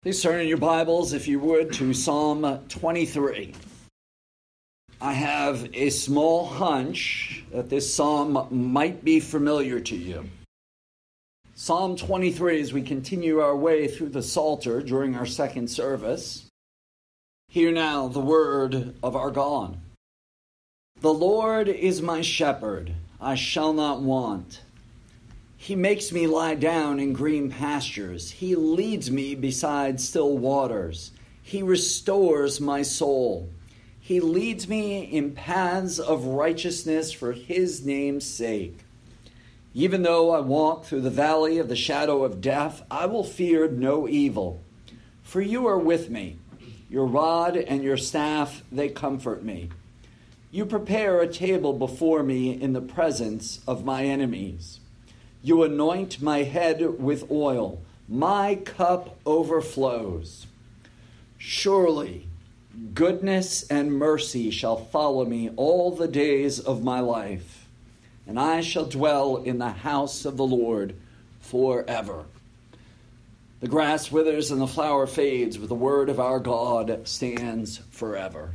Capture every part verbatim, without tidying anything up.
Please turn in your Bibles, if you would, to Psalm twenty-three. I have a small hunch that this psalm might be familiar to you. Psalm twenty-three, as we continue our way through the Psalter during our second service. Hear now the word of our God. The Lord is my shepherd, I shall not want. He makes me lie down in green pastures. He leads me beside still waters. He restores my soul. He leads me in paths of righteousness for his name's sake. Even though I walk through the valley of the shadow of death, I will fear no evil. For you are with me. Your rod and your staff, they comfort me. You prepare a table before me in the presence of my enemies. You anoint my head with oil. My cup overflows. Surely goodness and mercy shall follow me all the days of my life, and I shall dwell in the house of the Lord forever. The grass withers and the flower fades, but the word of our God stands forever.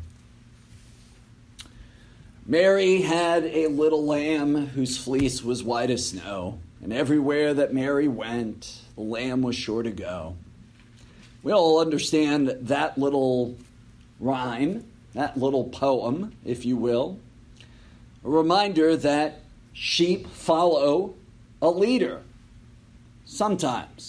Mary had a little lamb whose fleece was white as snow. And everywhere that Mary went, the lamb was sure to go. We all understand that little rhyme, that little poem, if you will. A reminder that sheep follow a leader, sometimes.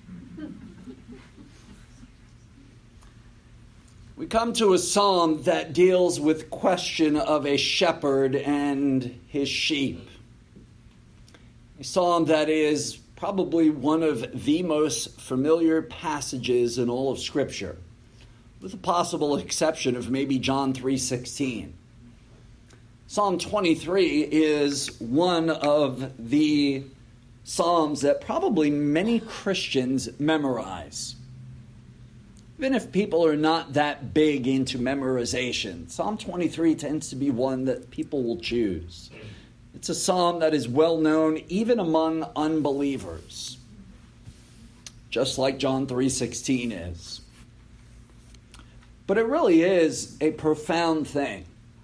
We come to a psalm that deals with question of a shepherd and his sheep. A psalm that is probably one of the most familiar passages in all of Scripture, with the possible exception of maybe John three sixteen. Psalm twenty-three is one of the psalms that probably many Christians memorize. Even if people are not that big into memorization, Psalm twenty-three tends to be one that people will choose. It's a psalm that is well known even among unbelievers, just like John three sixteen is. But it really is a profound thing.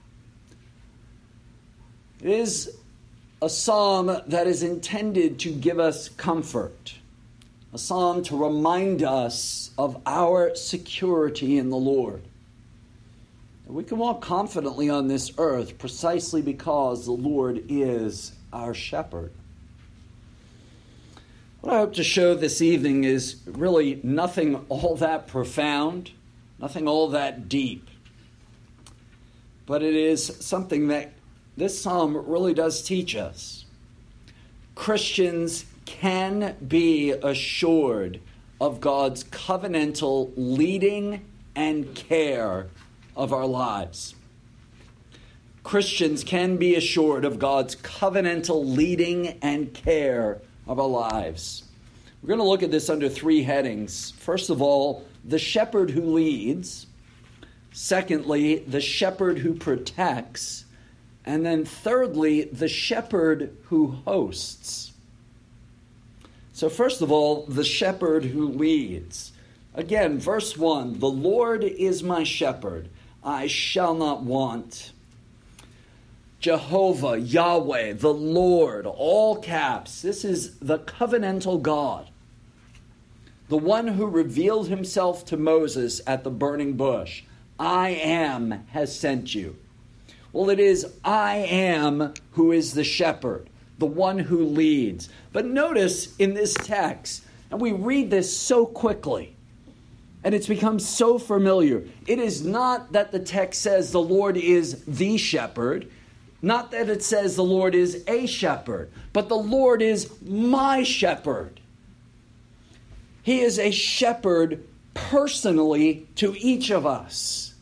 It is a psalm that is intended to give us comfort, a psalm to remind us of our security in the Lord. We can walk confidently on this earth precisely because the Lord is our shepherd. What I hope to show this evening is really nothing all that profound, nothing all that deep. But it is something that this psalm really does teach us. Christians can be assured of God's covenantal leading and care of our lives. Christians can be assured of God's covenantal leading and care of our lives. We're going to look at this under three headings. First of all, the shepherd who leads. Secondly, the shepherd who protects. And then thirdly, the shepherd who hosts. So first of all, the shepherd who leads. Again, verse one, the Lord is my shepherd, I shall not want. Jehovah, Yahweh, the Lord, all caps. This is the covenantal God. The one who revealed himself to Moses at the burning bush. I am has sent you. Well, it is I am who is the shepherd, the one who leads. But notice in this text, and we read this so quickly, and it's become so familiar. It is not that the text says the Lord is the shepherd, not that it says the Lord is a shepherd, but the Lord is my shepherd. He is a shepherd personally to each of us.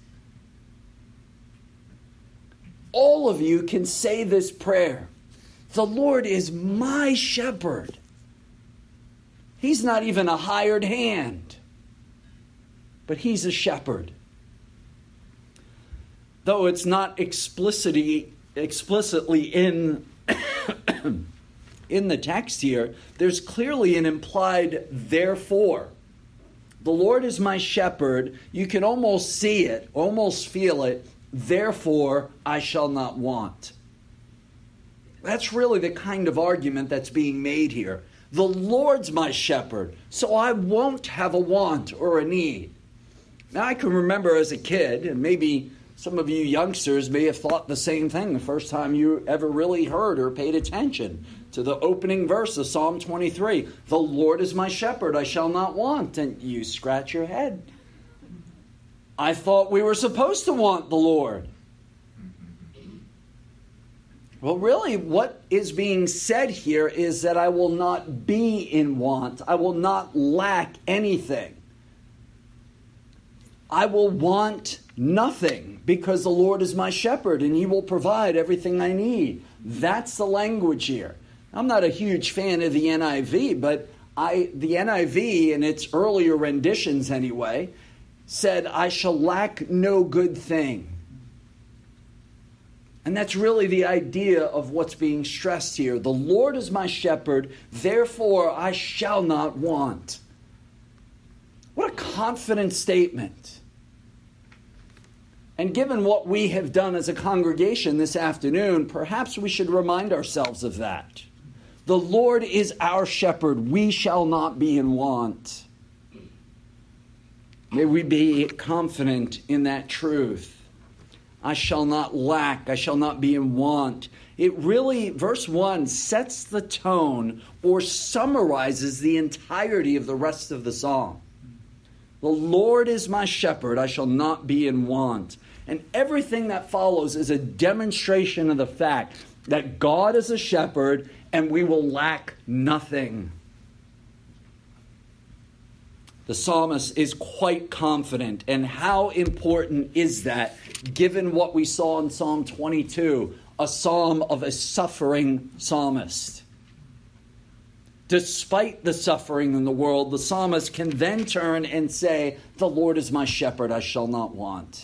All of you can say this prayer. The Lord is my shepherd. He's not even a hired hand, but he's a shepherd. Though it's not explicitly explicitly in in the text here, there's clearly an implied therefore. The Lord is my shepherd. You can almost see it, almost feel it. Therefore, I shall not want. That's really the kind of argument that's being made here. The Lord's my shepherd, so I won't have a want or a need. Now, I can remember as a kid, and maybe some of you youngsters may have thought the same thing the first time you ever really heard or paid attention to the opening verse of Psalm twenty-three. The Lord is my shepherd, I shall not want. And you scratch your head. I thought we were supposed to want the Lord. Well, really, what is being said here is that I will not be in want. I will not lack anything. I will want nothing because the Lord is my shepherd and he will provide everything I need. That's the language here. I'm not a huge fan of the N I V, but I, the N I V, in its earlier renditions anyway, said, I shall lack no good thing. And that's really the idea of what's being stressed here. The Lord is my shepherd, therefore I shall not want. What a confident statement. And given what we have done as a congregation this afternoon, perhaps we should remind ourselves of that. The Lord is our shepherd. We shall not be in want. May we be confident in that truth. I shall not lack. I shall not be in want. It really, verse one, sets the tone or summarizes the entirety of the rest of the psalm. The Lord is my shepherd. I shall not be in want. And everything that follows is a demonstration of the fact that God is a shepherd and we will lack nothing. The psalmist is quite confident. And how important is that, given what we saw in Psalm twenty-two, a psalm of a suffering psalmist? Despite the suffering in the world, the psalmist can then turn and say, the Lord is my shepherd, I shall not want.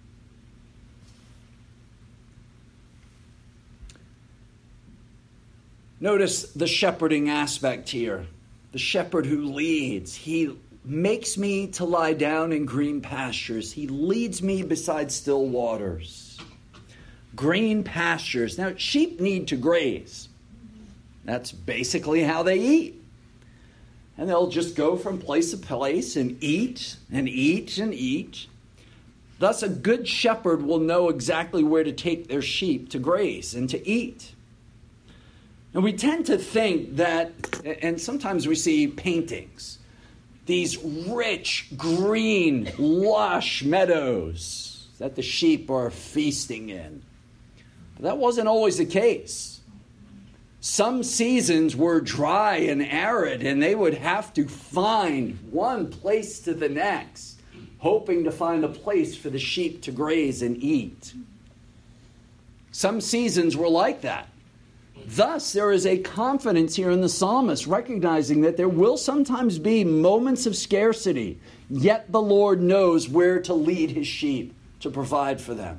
Notice the shepherding aspect here. The shepherd who leads. He makes me to lie down in green pastures. He leads me beside still waters. Green pastures. Now, sheep need to graze. That's basically how they eat. And they'll just go from place to place and eat and eat and eat. Thus, a good shepherd will know exactly where to take their sheep to graze and to eat. And we tend to think that, and sometimes we see paintings, these rich, green, lush meadows that the sheep are feasting in. But that wasn't always the case. Some seasons were dry and arid, and they would have to find one place to the next, hoping to find a place for the sheep to graze and eat. Some seasons were like that. Thus, there is a confidence here in the psalmist, recognizing that there will sometimes be moments of scarcity, yet the Lord knows where to lead his sheep to provide for them.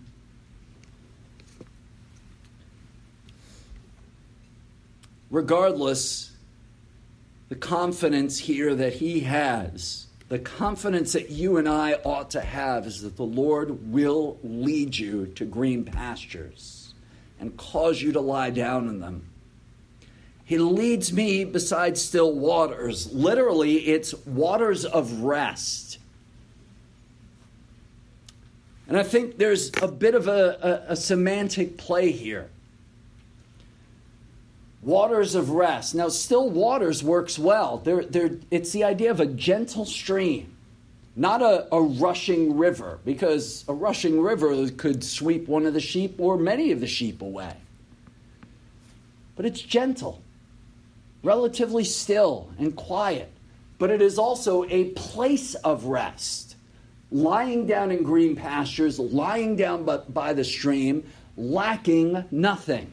Regardless, the confidence here that he has, the confidence that you and I ought to have, is that the Lord will lead you to green pastures and cause you to lie down in them. He leads me beside still waters. Literally, it's waters of rest. And I think there's a bit of a, a, a semantic play here. Waters of rest. Now, still waters works well. They're, they're, it's the idea of a gentle stream. Not a, a rushing river, because a rushing river could sweep one of the sheep or many of the sheep away. But it's gentle, relatively still and quiet. But it is also a place of rest. Lying down in green pastures, lying down by, by the stream, lacking nothing.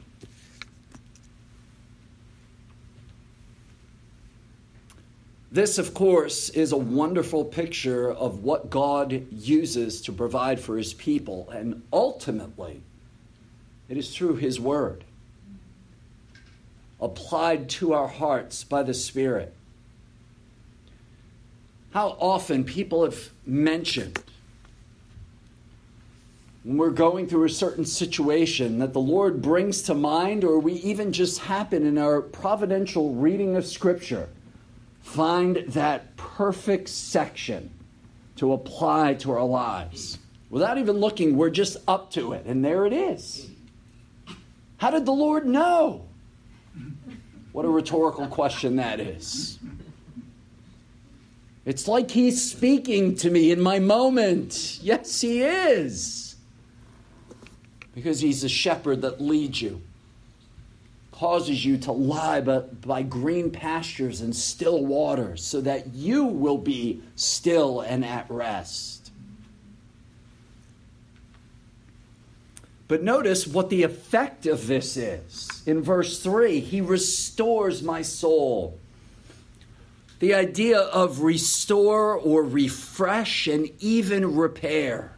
This, of course, is a wonderful picture of what God uses to provide for his people. And ultimately, it is through his word, applied to our hearts by the Spirit. How often people have mentioned when we're going through a certain situation that the Lord brings to mind, or we even just happen in our providential reading of Scripture, find that perfect section to apply to our lives. Without even looking, we're just up to it, and there it is. How did the Lord know? What a rhetorical question that is. It's like he's speaking to me in my moment. Yes, he is. Because he's a shepherd that leads you, causes you to lie by, by green pastures and still waters, so that you will be still and at rest. But notice what the effect of this is. In verse three, he restores my soul. The idea of restore or refresh and even repair.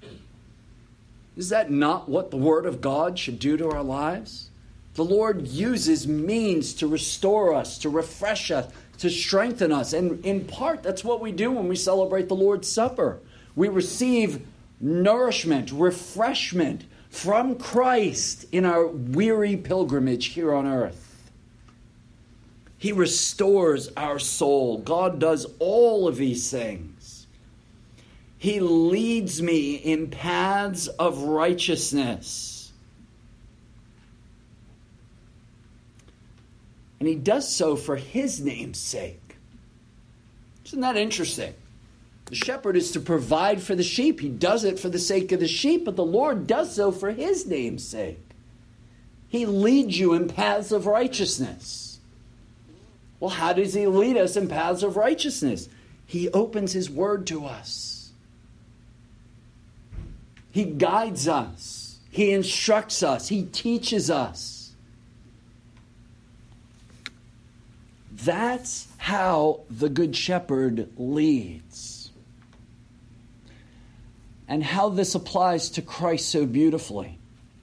Is that not what the Word of God should do to our lives? The Lord uses means to restore us, to refresh us, to strengthen us. And in part, that's what we do when we celebrate the Lord's Supper. We receive nourishment, refreshment from Christ in our weary pilgrimage here on earth. He restores our soul. God does all of these things. He leads me in paths of righteousness. And he does so for his name's sake. Isn't that interesting? The shepherd is to provide for the sheep. He does it for the sake of the sheep, but the Lord does so for his name's sake. He leads you in paths of righteousness. Well, how does he lead us in paths of righteousness? He opens his word to us. He guides us. He instructs us. He teaches us. That's how the Good Shepherd leads. And how this applies to Christ so beautifully.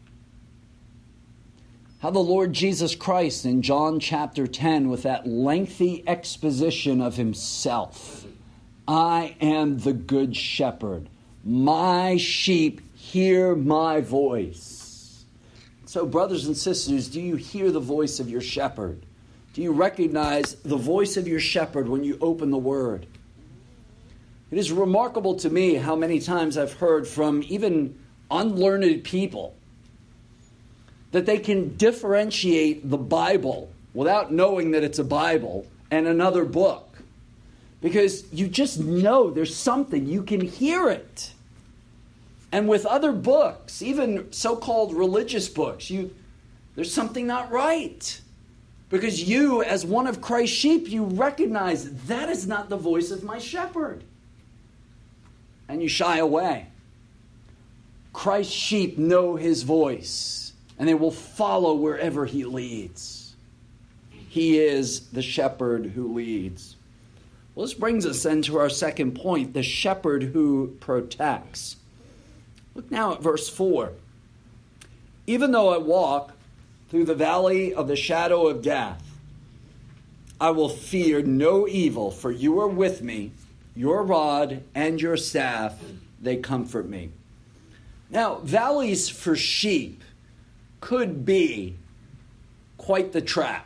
How the Lord Jesus Christ in John chapter ten, with that lengthy exposition of himself, I am the Good Shepherd. My sheep hear my voice. So, brothers and sisters, do you hear the voice of your shepherd? Do you recognize the voice of your shepherd when you open the word? It is remarkable to me how many times I've heard from even unlearned people that they can differentiate the Bible without knowing that it's a Bible and another book. Because you just know there's something, you can hear it. And with other books, even so-called religious books, you there's something not right. Because you, as one of Christ's sheep, you recognize that is not the voice of my shepherd. And you shy away. Christ's sheep know his voice, and they will follow wherever he leads. He is the shepherd who leads. Well, this brings us then to our second point, the shepherd who protects. Look now at verse four. Even though I walk through the valley of the shadow of death, I will fear no evil, for you are with me. Your rod and your staff, they comfort me. Now, valleys for sheep could be quite the trap.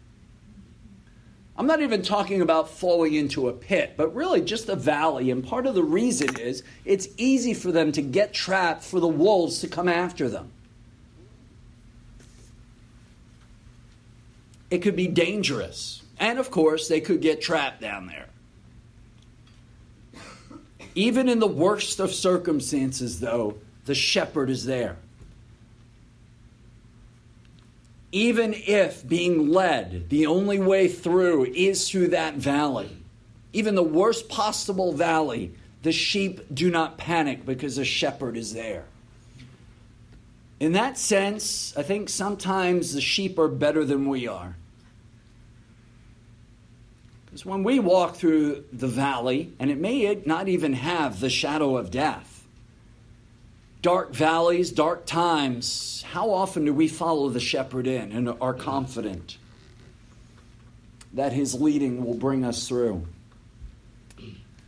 I'm not even talking about falling into a pit, but really just a valley. And part of the reason is it's easy for them to get trapped, for the wolves to come after them. It could be dangerous. And of course, they could get trapped down there. Even in the worst of circumstances, though, the shepherd is there. Even if being led, the only way through is through that valley, even the worst possible valley, the sheep do not panic because the shepherd is there. In that sense, I think sometimes the sheep are better than we are. Because when we walk through the valley, and it may not even have the shadow of death, dark valleys, dark times, how often do we follow the shepherd in and are confident that his leading will bring us through?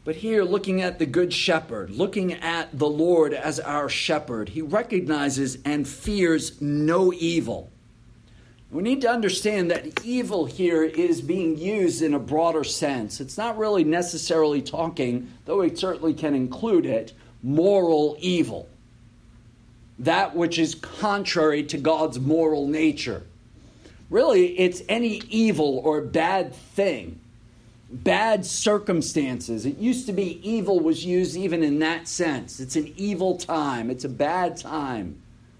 But here, looking at the Good Shepherd, looking at the Lord as our shepherd, he recognizes and fears no evil. We need to understand that evil here is being used in a broader sense. It's not really necessarily talking, though it certainly can include it, moral evil. That which is contrary to God's moral nature. Really, it's any evil or bad thing. Bad circumstances. It used to be evil was used even in that sense. It's an evil time. It's a bad time.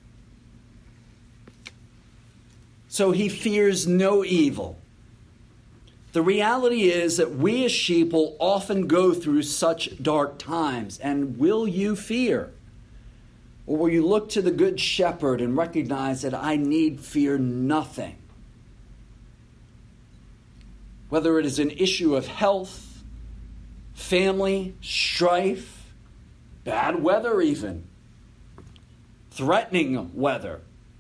So he fears no evil. The reality is that we as sheep will often go through such dark times. And will you fear? Or will you look to the Good Shepherd and recognize that I need fear nothing? Whether it is an issue of health, family, strife, bad weather even, threatening weather.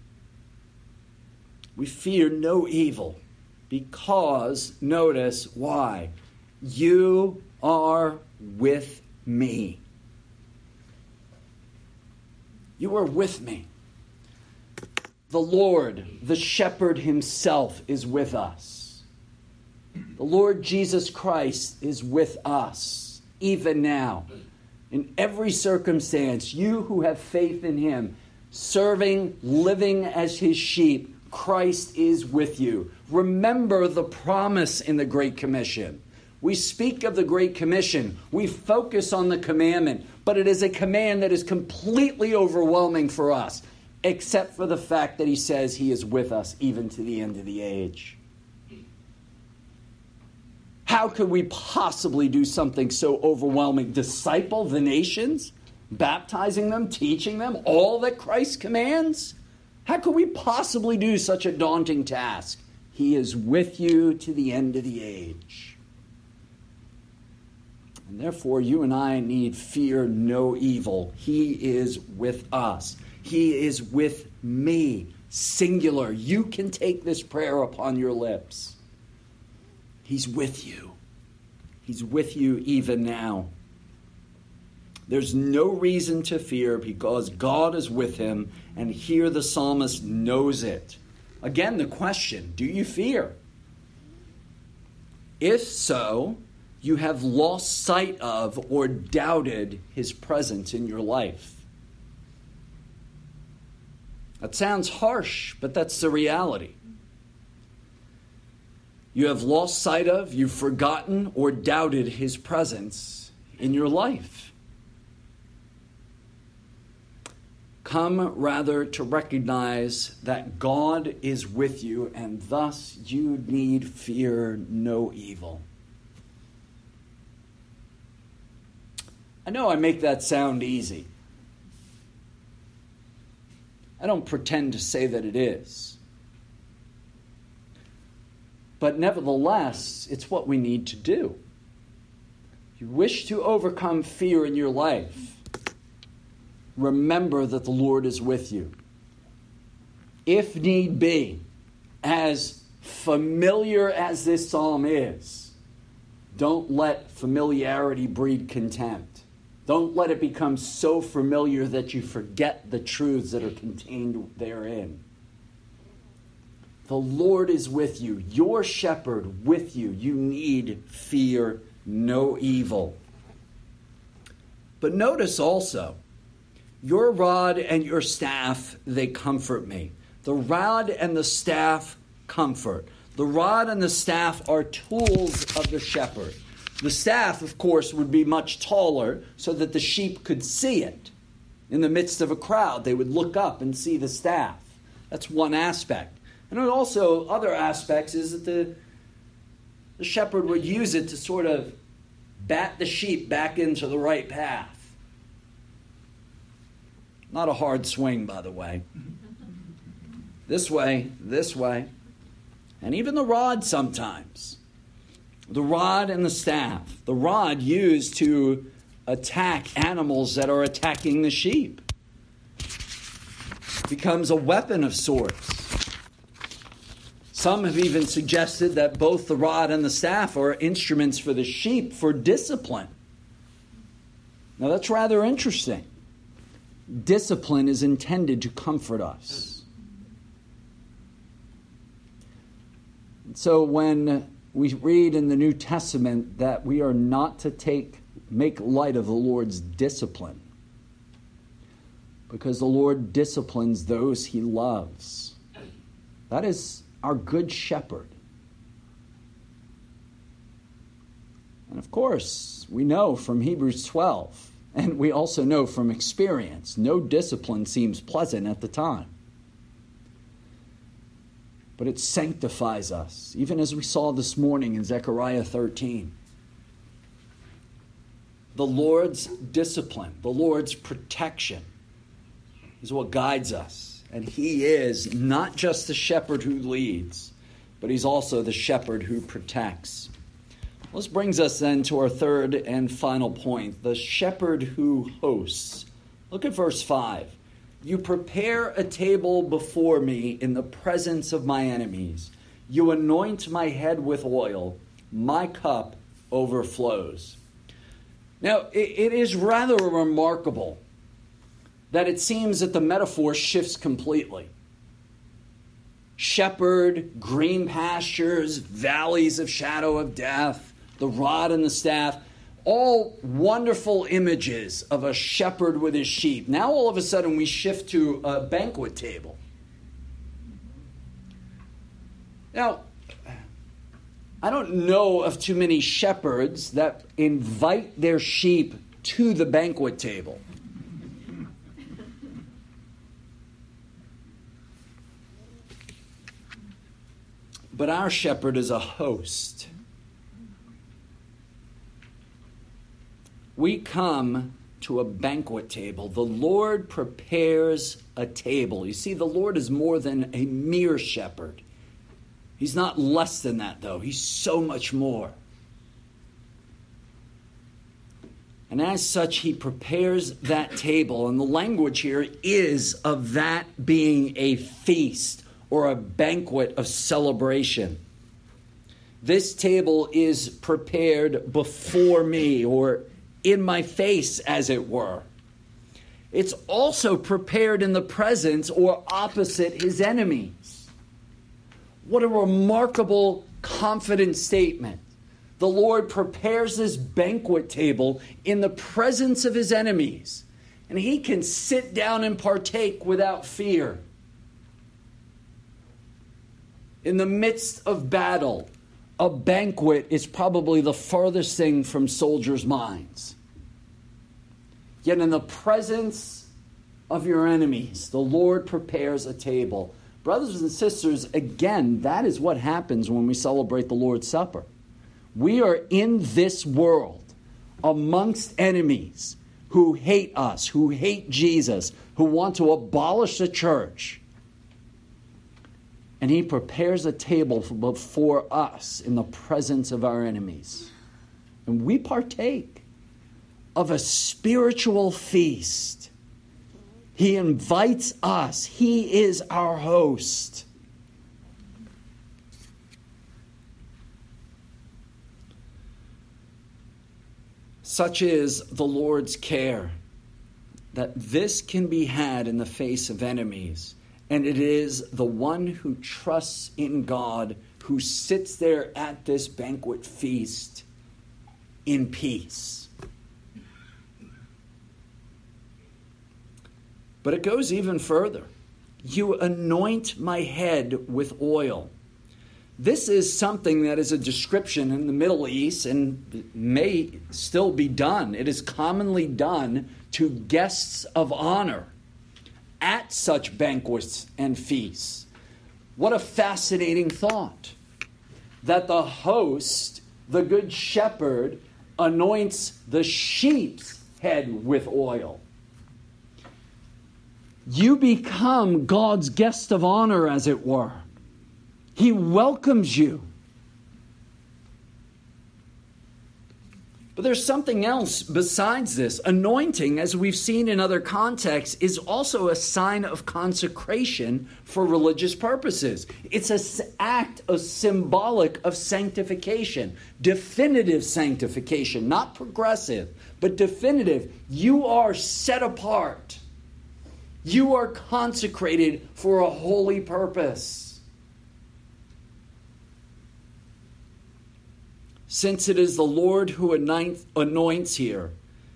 We fear no evil because, notice why, you are with me. You are with me. The Lord, the shepherd himself, is with us. The Lord Jesus Christ is with us, even now. In every circumstance, you who have faith in him, serving, living as his sheep, Christ is with you. Remember the promise in the Great Commission. We speak of the Great Commission. We focus on the commandment, but it is a command that is completely overwhelming for us, except for the fact that he says he is with us even to the end of the age. How could we possibly do something so overwhelming? Disciple the nations? Baptizing them, teaching them all that Christ commands? How could we possibly do such a daunting task? He is with you to the end of the age. And therefore, you and I need fear no evil. He is with us. He is with me. Singular. You can take this prayer upon your lips. He's with you. He's with you even now. There's no reason to fear because God is with him, and here the psalmist knows it. Again, the question, do you fear? If so, you have lost sight of or doubted his presence in your life. That sounds harsh, but that's the reality. You have lost sight of, you've forgotten, or doubted his presence in your life. Come rather to recognize that God is with you, and thus you need fear no evil. I know I make that sound easy. I don't pretend to say that it is. But nevertheless, it's what we need to do. If you wish to overcome fear in your life, remember that the Lord is with you. If need be, as familiar as this psalm is, don't let familiarity breed contempt. Don't let it become so familiar that you forget the truths that are contained therein. The Lord is with you, your shepherd with you. You need fear no evil. But notice also, your rod and your staff, they comfort me. The rod and the staff comfort. The rod and the staff are tools of the shepherd. The staff, of course, would be much taller so that the sheep could see it. In the midst of a crowd, they would look up and see the staff. That's one aspect. And also, other aspects is that the, the shepherd would use it to sort of bat the sheep back into the right path. Not a hard swing, by the way. This way, this way. And even the rod sometimes. The rod and the staff. The rod used to attack animals that are attacking the sheep. Becomes a weapon of sorts. Some have even suggested that both the rod and the staff are instruments for the sheep for discipline. Now that's rather interesting. Discipline is intended to comfort us. So when we read in the New Testament that we are not to take make light of the Lord's discipline, because the Lord disciplines those he loves. That is our good shepherd. And of course, we know from Hebrews twelve, and we also know from experience, no discipline seems pleasant at the time. But it sanctifies us, even as we saw this morning in Zechariah thirteen. The Lord's discipline, the Lord's protection is what guides us. And he is not just the shepherd who leads, but he's also the shepherd who protects. This brings us then to our third and final point, the shepherd who hosts. Look at verse five. You prepare a table before me in the presence of my enemies. You anoint my head with oil. My cup overflows. Now, it, it is rather remarkable that it seems that the metaphor shifts completely. Shepherd, green pastures, valleys of shadow of death, the rod and the staff, all wonderful images of a shepherd with his sheep. Now all of a sudden we shift to a banquet table. Now, I don't know of too many shepherds that invite their sheep to the banquet table. But our shepherd is a host. We come to a banquet table. The Lord prepares a table. You see, the Lord is more than a mere shepherd. He's not less than that, though. He's so much more. And as such, he prepares that table. And the language here is of that being a feast or a banquet of celebration. This table is prepared before me, or in my face, as it were. It's also prepared in the presence or opposite his enemies. What a remarkable, confident statement. The Lord prepares this banquet table in the presence of his enemies, and he can sit down and partake without fear. In the midst of battle, a banquet is probably the farthest thing from soldiers' minds. Yet in the presence of your enemies, the Lord prepares a table. Brothers and sisters, again, that is what happens when we celebrate the Lord's Supper. We are in this world amongst enemies who hate us, who hate Jesus, who want to abolish the church. And he prepares a table before us in the presence of our enemies. And we partake of a spiritual feast. He invites us. He is our host. Such is the Lord's care that this can be had in the face of enemies. And it is the one who trusts in God who sits there at this banquet feast in peace. But it goes even further. You anoint my head with oil. This is something that is a description in the Middle East and may still be done. It is commonly done to guests of honor at such banquets and feasts. What a fascinating thought. That the host, the good shepherd, anoints the sheep's head with oil. You become God's guest of honor, as it were. He welcomes you. But there's something else besides this. Anointing, as we've seen in other contexts, is also a sign of consecration for religious purposes. It's an act of symbolic of sanctification, definitive sanctification, not progressive, but but definitive. You are set apart. You are consecrated for a holy purpose. Since it is the Lord who anoints here,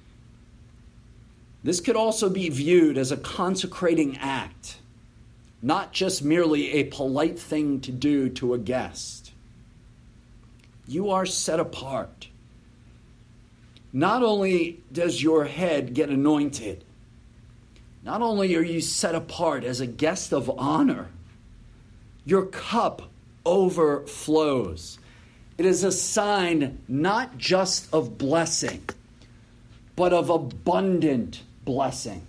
this could also be viewed as a consecrating act, not just merely a polite thing to do to a guest. You are set apart. Not only does your head get anointed, not only are you set apart as a guest of honor, your cup overflows. It is a sign not just of blessing, but of abundant blessing.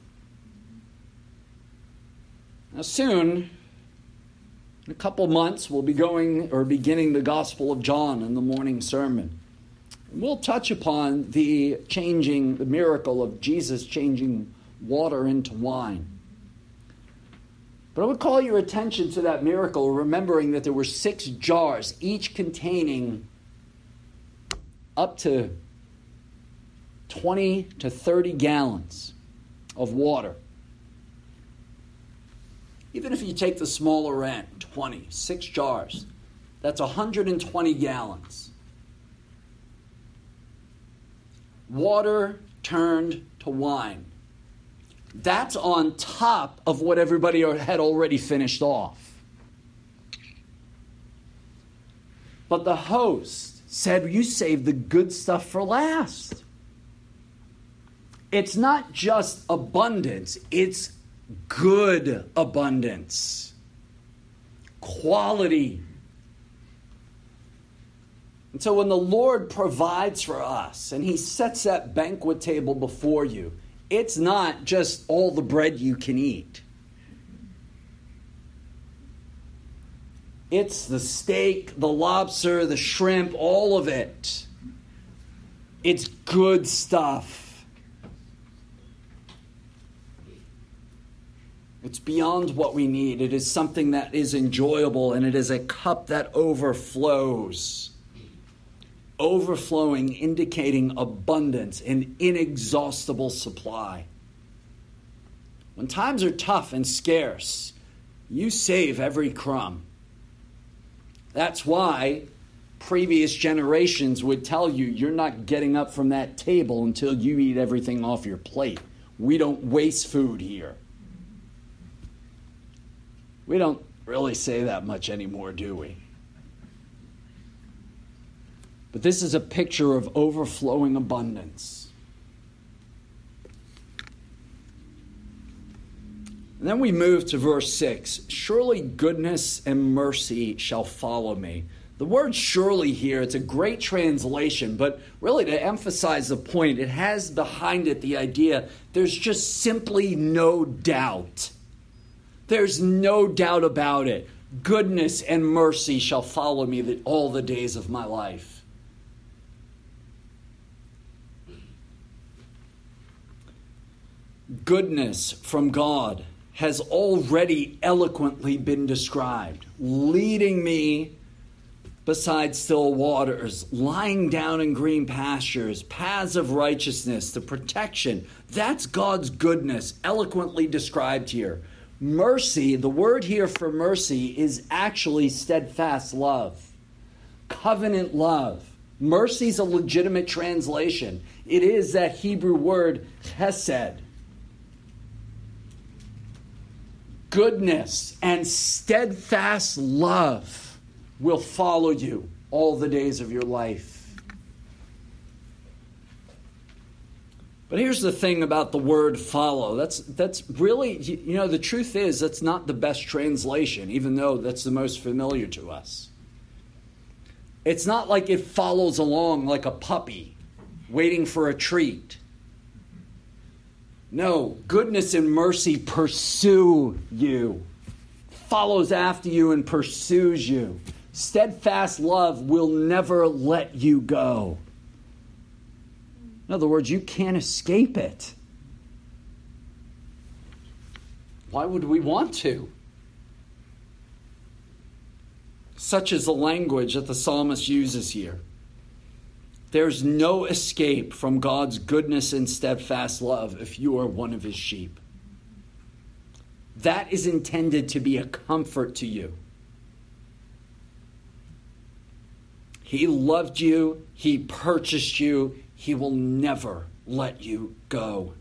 Now soon, in a couple months, we'll be going or beginning the Gospel of John in the morning sermon. And we'll touch upon the changing, the miracle of Jesus changing water into wine. But I would call your attention to that miracle, remembering that there were six jars, each containing up to twenty to thirty gallons of water. Even if you take the smaller end, twenty, six jars, that's one hundred twenty gallons. Water turned to wine. That's on top of what everybody had already finished off. But the host said, you saved the good stuff for last. It's not just abundance, it's good abundance. Quality. And so when the Lord provides for us and he sets that banquet table before you, it's not just all the bread you can eat. It's the steak, the lobster, the shrimp, all of it. It's good stuff. It's beyond what we need. It is something that is enjoyable, and it is a cup that overflows. Overflowing, indicating abundance and inexhaustible supply. When times are tough and scarce, you save every crumb. That's why previous generations would tell you you're not getting up from that table until you eat everything off your plate. We don't waste food here. We don't really say that much anymore, do we? But this is a picture of overflowing abundance. And then we move to verse six. Surely goodness and mercy shall follow me. The word surely here, it's a great translation, but really to emphasize the point, it has behind it the idea there's just simply no doubt. There's no doubt about it. Goodness and mercy shall follow me all the days of my life. Goodness from God has already eloquently been described, leading me beside still waters, lying down in green pastures, paths of righteousness, the protection. That's God's goodness, eloquently described here. Mercy, the word here for mercy is actually steadfast love, covenant love. Mercy is a legitimate translation. It is that Hebrew word chesed. Goodness and steadfast love will follow you all the days of your life. But here's the thing about the word follow. That's that's really, you know, the truth is that's not the best translation, even though that's the most familiar to us. It's not like it follows along like a puppy waiting for a treat. No, goodness and mercy pursue you, follows after you and pursues you. Steadfast love will never let you go. In other words, you can't escape it. Why would we want to? Such is the language that the psalmist uses here. There's no escape from God's goodness and steadfast love if you are one of his sheep. That is intended to be a comfort to you. He loved you. He purchased you. He will never let you go.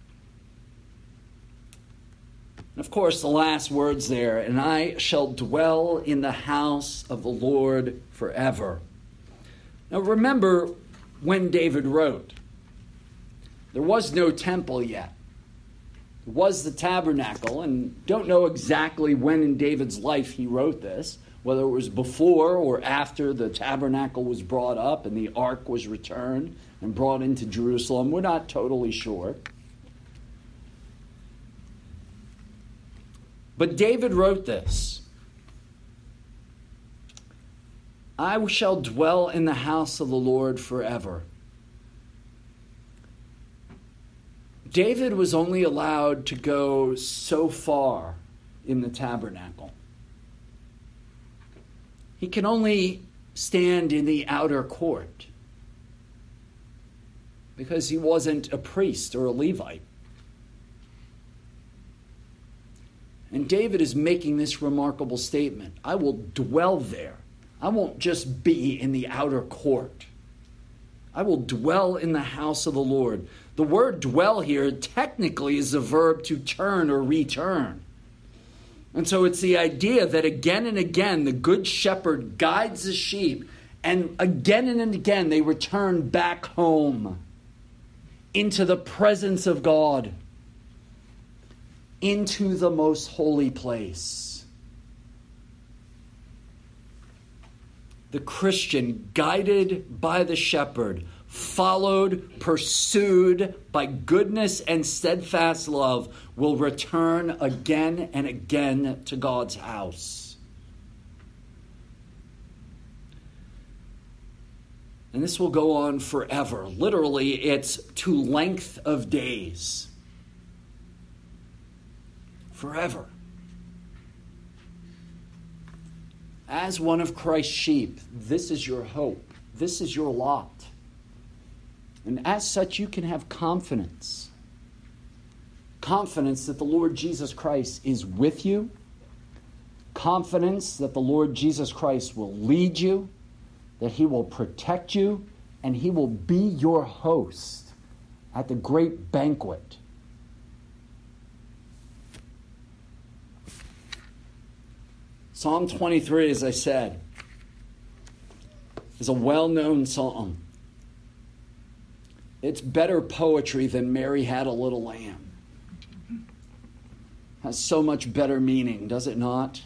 And of course, the last words there, and I shall dwell in the house of the Lord forever. Now remember when David wrote. There was no temple yet. There was the tabernacle, and don't know exactly when in David's life he wrote this, whether it was before or after the tabernacle was brought up and the ark was returned and brought into Jerusalem. We're not totally sure. But David wrote this: I shall dwell in the house of the Lord forever. David was only allowed to go so far in the tabernacle. He can only stand in the outer court because he wasn't a priest or a Levite. And David is making this remarkable statement: I will dwell there. I won't just be in the outer court. I will dwell in the house of the Lord. The word dwell here technically is a verb to turn or return. And so it's the idea that again and again the good shepherd guides the sheep, and again and again they return back home into the presence of God, into the most holy place. The Christian, guided by the shepherd, followed, pursued by goodness and steadfast love, will return again and again to God's house. And this will go on forever. Literally, it's to length of days. Forever. As one of Christ's sheep, this is your hope. This is your lot. And as such, you can have confidence. Confidence that the Lord Jesus Christ is with you. Confidence that the Lord Jesus Christ will lead you, that he will protect you, and he will be your host at the great banquet. Psalm twenty-three, as I said, is a well-known psalm. It's better poetry than Mary Had a Little Lamb. Has so much better meaning, does it not?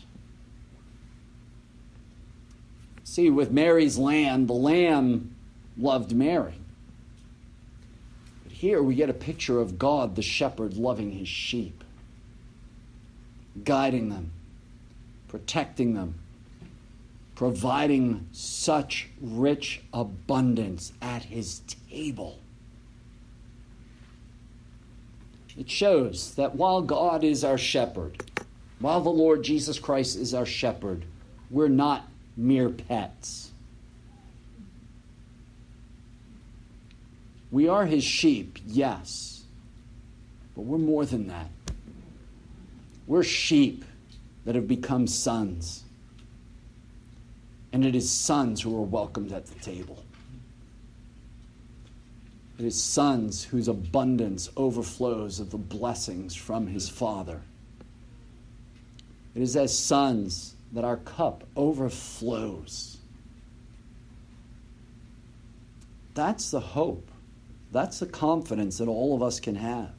See, with Mary's lamb, the lamb loved Mary. But here we get a picture of God, the shepherd, loving his sheep, guiding them, protecting them, providing such rich abundance at his table. It shows that while God is our shepherd, while the Lord Jesus Christ is our shepherd, we're not mere pets. We are his sheep, yes, but we're more than that. We're sheep that have become sons. And it is sons who are welcomed at the table. It is sons whose abundance overflows of the blessings from his Father. It is as sons that our cup overflows. That's the hope. That's the confidence that all of us can have.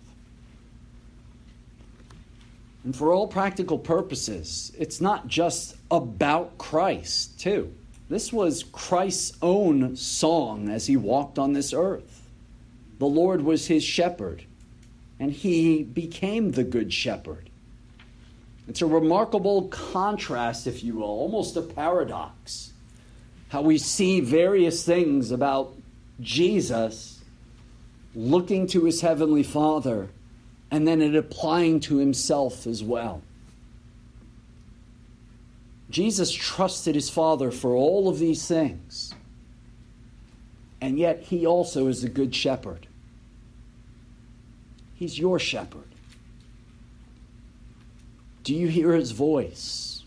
And for all practical purposes, it's not just about Christ, too. This was Christ's own song as he walked on this earth. The Lord was his shepherd, and he became the good shepherd. It's a remarkable contrast, if you will, almost a paradox, how we see various things about Jesus looking to his heavenly Father and then it applying to himself as well. Jesus trusted his Father for all of these things. And yet he also is a good shepherd. He's your shepherd. Do you hear his voice?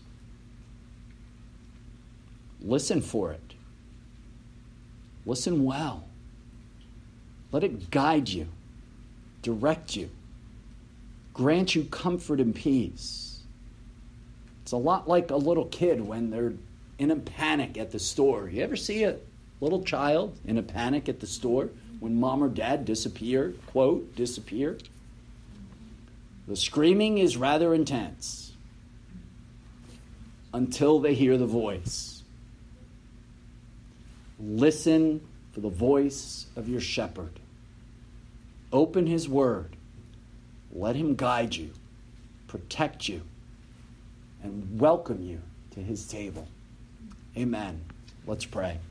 Listen for it. Listen well. Let it guide you, direct you, grant you comfort and peace. It's a lot like a little kid when they're in a panic at the store. You ever see a little child in a panic at the store when mom or dad disappear, quote, disappear? The screaming is rather intense until they hear the voice. Listen for the voice of your shepherd. Open his word. Let him guide you, protect you, and welcome you to his table. Amen. Let's pray.